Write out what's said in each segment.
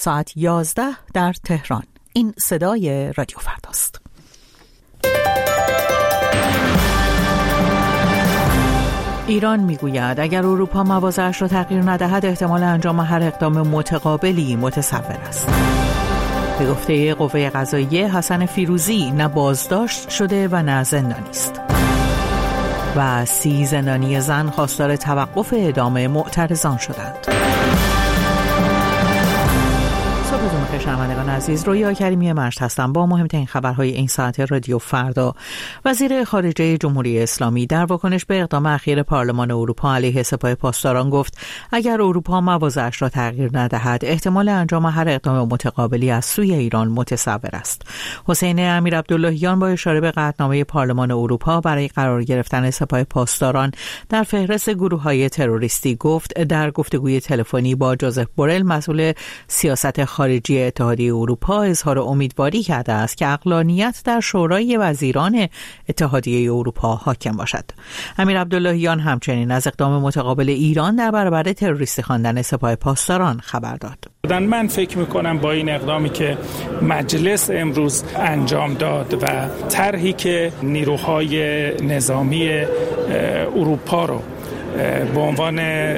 ساعت 11 در تهران. این صدای رادیو فرداست. ایران میگوید اگر اروپا مواضعش را تغییر ندهد احتمال انجام هر اقدام متقابلی متصور است. به گفته قوه قضاییه حسن فیروزی نه بازداشت شده و نه زندانی است. و 30 زندانی زن خواستار توقف اعدام معترضان شدند. شنوندگان عزیز، رویا کریمی مشت هستم با مهمترین خبرهای این ساعت رادیو فردا. وزیر خارجه جمهوری اسلامی در واکنش به اقدام اخیر پارلمان اروپا علیه سپاه پاسداران گفت اگر اروپا مواضعش را تغییر ندهد احتمال انجام هر اقدام متقابلی از سوی ایران متصور است. حسین امیرعبداللهیان با اشاره به قطعنامه پارلمان اروپا برای قرار گرفتن سپاه پاسداران در فهرست گروه‌های تروریستی گفت در گفتگوی تلفنی با جوزف بورل مسئول سیاست خارجی اتحادیه اروپا اظهار امیدواری کرده است که عقلانیت در شورای وزیران اتحادیه اروپا حاکم باشد. امیرعبداللهیان همچنین از اقدام متقابل ایران در برابر تروریستی خواندن سپاه پاسداران خبر داد. من فکر میکنم با این اقدامی که مجلس امروز انجام داد و طرحی که نیروهای نظامی اروپا رو به عنوان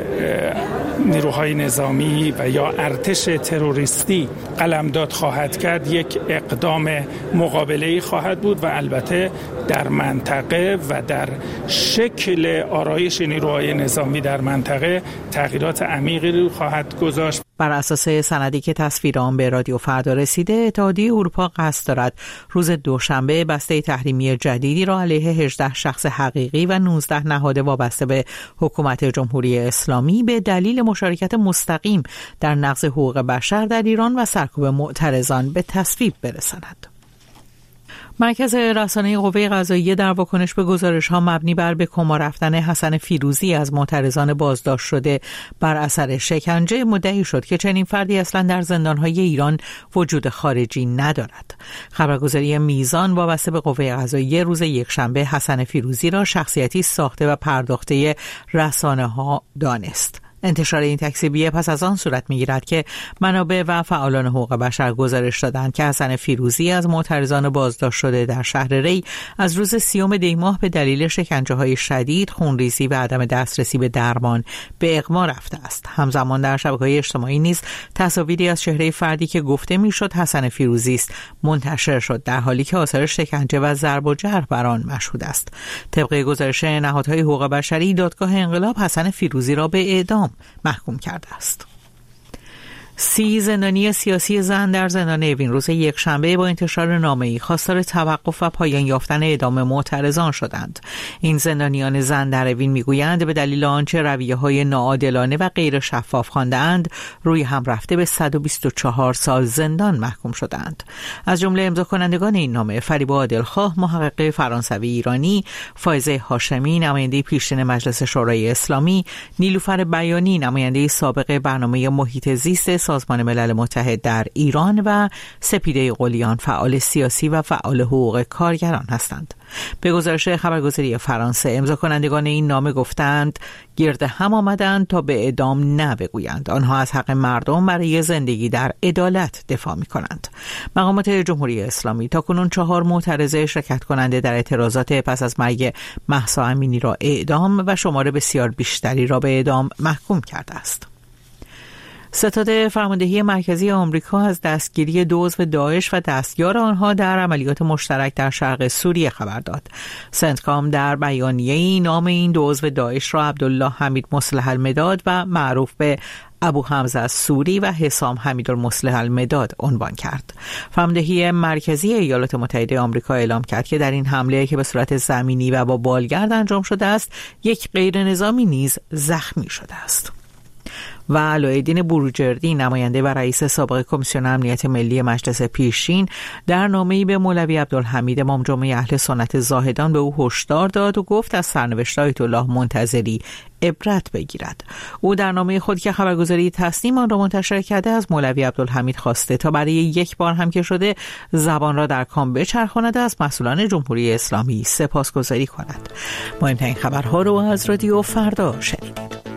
نیروهای نظامی و یا ارتش تروریستی قلمداد خواهد کرد، یک اقدام مقابله‌ای خواهد بود و البته در منطقه و در شکل آرایش نیروهای نظامی در منطقه تغییرات عمیقی رو خواهد گذاشت. بر اساس سندی که تصویر آن به رادیو فردا رسیده، اتحادیه اروپا قصد دارد روز دوشنبه بسته تحریمی جدیدی را علیه 18 شخص حقیقی و 19 نهاد وابسته به حکومت جمهوری اسلامی به دلیل مشارکت مستقیم در نقض حقوق بشر در ایران و سرکوب معترضان به تصویب برساند. مرکز رسانه قوه قضاییه در واکنش به گزارش‌ها مبنی بر به کما رفتن حسن فیروزی از معترضان بازداشت شده بر اثر شکنجه مدعی شد که چنین فردی اصلا در زندان‌های ایران وجود خارجی ندارد. خبرگزاری میزان وابسته به قوه قضاییه روز یکشنبه حسن فیروزی را شخصیتی ساخته و پرداخته رسانه‌ها دانست. انتشار این تکذیبیه پس از آن صورت می‌گیرد که منابع و فعالان حقوق بشر گزارش دادند که حسن فیروزی از معترضان بازداشت شده در شهر ری از روز 30 دی ماه به دلیل شکنجه‌های شدید، خونریزی و عدم دسترسی به درمان به اغما رفته است. همزمان در شبکه‌های اجتماعی نیز تصاویری از چهره فردی که گفته میشد حسن فیروزی است منتشر شد، در حالی که آثار شکنجه و ضرب و جرح بر آن مشهود است. طبق گزارش نهادهای حقوق بشری، دادگاه انقلاب حسن فیروزی را به اعدام محکوم کرده است. 30 زندانی سیاسی زن در زندان اوین روز یکشنبه با انتشار نامه‌ای خواستار توقف و پایان یافتن اعدام معترضان شدند. این زندانیان زن در اوین میگویند به دلیل آنچه رویه‌های ناعادلانه و غیر شفاف خوانده‌اند روی هم رفته به 124 سال زندان محکوم شدند. از جمله امضا کنندگان این نامه فریبا عادلخواه، محقق فرانسوی ایرانی، فائزه هاشمی، نماینده پیشین مجلس شورای اسلامی، نیلوفر بیانی، نماینده سابق برنامه محیط زیست سازمان ملل متحد در ایران و سپیده قلیان، فعال سیاسی و فعال حقوق کارگران هستند. به گزارش خبرگزاری فرانسه، امضا کنندگان این نامه گفتند گرد هم آمدند تا به اعدام نبگویند. آنها از حق مردم برای زندگی در عدالت دفاع می کنند. مقامات جمهوری اسلامی تاکنون 4 معترضه شرکت کننده در اعتراضات پس از مرگ مهسا امینی را اعدام و شمار بسیار بیشتری را به اعدام محکوم کرده است. ستاد فرماندهی مرکزی آمریکا از دستگیری 2 عضو داعش و دستیار آنها در عملیات مشترک در شرق سوریه خبر داد. سنتکام در بیانیه‌ای نام این 2 عضو داعش را عبدالله حمید مصلح المداد و معروف به ابو حمزه سوری و حسام حمیدالمصلح المداد عنوان کرد. فرماندهی مرکزی ایالات متحده آمریکا اعلام کرد که در این حمله که به صورت زمینی و با بالگرد انجام شده است، یک غیر نظامی نیز زخمی شده است. و علایالدین بروجردی، نماینده و رئیس سابق کمیسیون امنیت ملی مجلس پیشین، در نامه‌ای به مولوی عبدالحمید امام جمعه اهل سنت زاهدان به او هشدار داد و گفت از سرنوشت آیت الله منتظری عبرت بگیرد. او در نامه خود که خبرگزاری تصنیم آن را منتشر کرده از مولوی عبدالحمید خواسته تا برای یک بار هم که شده زبان را در کام بچرخاند، از مسئولان جمهوری اسلامی سپاسگزاری کند. مهمترین خبرها رو از رادیو فردا شنیدید.